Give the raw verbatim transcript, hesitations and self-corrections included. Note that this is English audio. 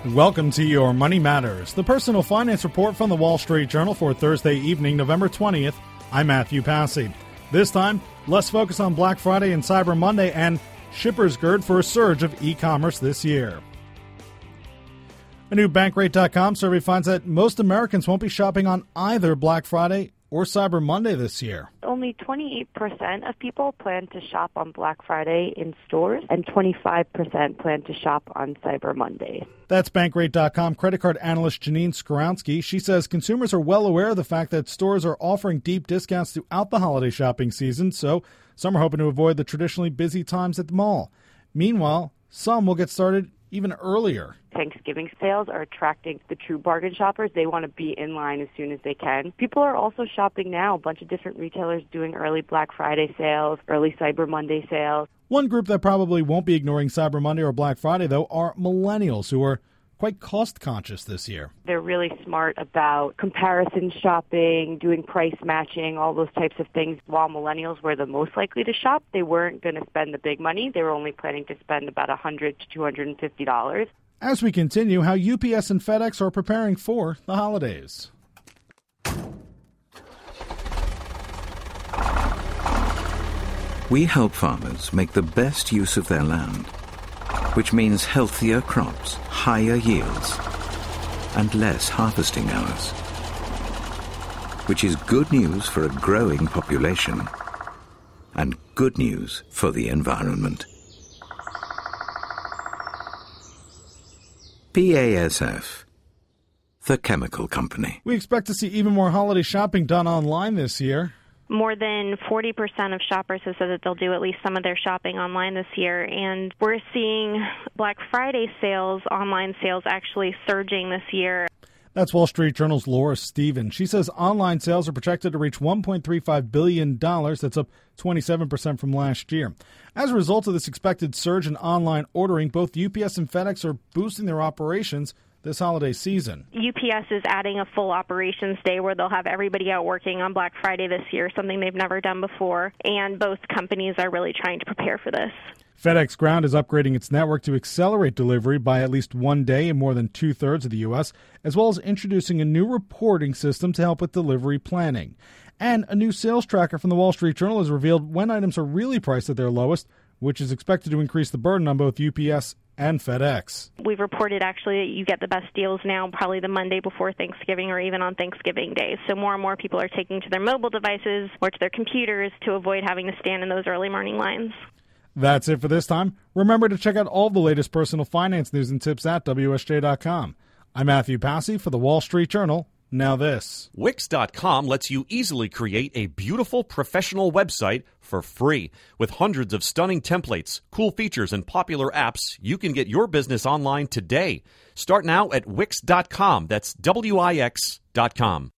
Welcome to your Money Matters, the personal finance report from the Wall Street Journal for Thursday evening, November twentieth. I'm Matthew Passy. This time, let's focus on Black Friday and Cyber Monday and shippers gird for a surge of e-commerce this year. A new Bankrate dot com survey finds that most Americans won't be shopping on either Black Friday or Cyber Monday this year. Only twenty-eight percent of people plan to shop on Black Friday in stores, and twenty-five percent plan to shop on Cyber Monday. That's Bankrate dot com credit card analyst Janine Skoronsky. She says consumers are well aware of the fact that stores are offering deep discounts throughout the holiday shopping season, so some are hoping to avoid the traditionally busy times at the mall. Meanwhile, some will get started even earlier. Thanksgiving sales are attracting the true bargain shoppers. They want to be in line as soon as they can. People are also shopping now. A bunch of different retailers doing early Black Friday sales, early Cyber Monday sales. One group that probably won't be ignoring Cyber Monday or Black Friday, though, are millennials who are quite cost-conscious this year. They're really smart about comparison shopping, doing price matching, all those types of things. While millennials were the most likely to shop, they weren't going to spend the big money. They were only planning to spend about one hundred dollars to two hundred fifty dollars. As we continue, how U P S and FedEx are preparing for the holidays. We help farmers make the best use of their land, which means healthier crops, higher yields, and less harvesting hours. Which is good news for a growing population and good news for the environment. B A S F, the chemical company. We expect to see even more holiday shopping done online this year. More than forty percent of shoppers have said that they'll do at least some of their shopping online this year. And we're seeing Black Friday sales, online sales, actually surging this year. That's Wall Street Journal's Laura Stevens. She says online sales are projected to reach one point three five billion dollars. That's up twenty-seven percent from last year. As a result of this expected surge in online ordering, both U P S and FedEx are boosting their operations this holiday season. U P S is adding a full operations day where they'll have everybody out working on Black Friday this year, something they've never done before, and both companies are really trying to prepare for this. FedEx Ground is upgrading its network to accelerate delivery by at least one day in more than two-thirds of the U S, as well as introducing a new reporting system to help with delivery planning. And a new sales tracker from the Wall Street Journal has revealed when items are really priced at their lowest, which is expected to increase the burden on both U P S and FedEx. We've reported actually that you get the best deals now probably the Monday before Thanksgiving or even on Thanksgiving Day. So more and more people are taking to their mobile devices or to their computers to avoid having to stand in those early morning lines. That's it for this time. Remember to check out all the latest personal finance news and tips at W S J dot com. I'm Matthew Passy for the Wall Street Journal. Now this. Wix dot com lets you easily create a beautiful professional website for free. With hundreds of stunning templates, cool features, and popular apps, you can get your business online today. Start now at Wix dot com. That's W I X dot com.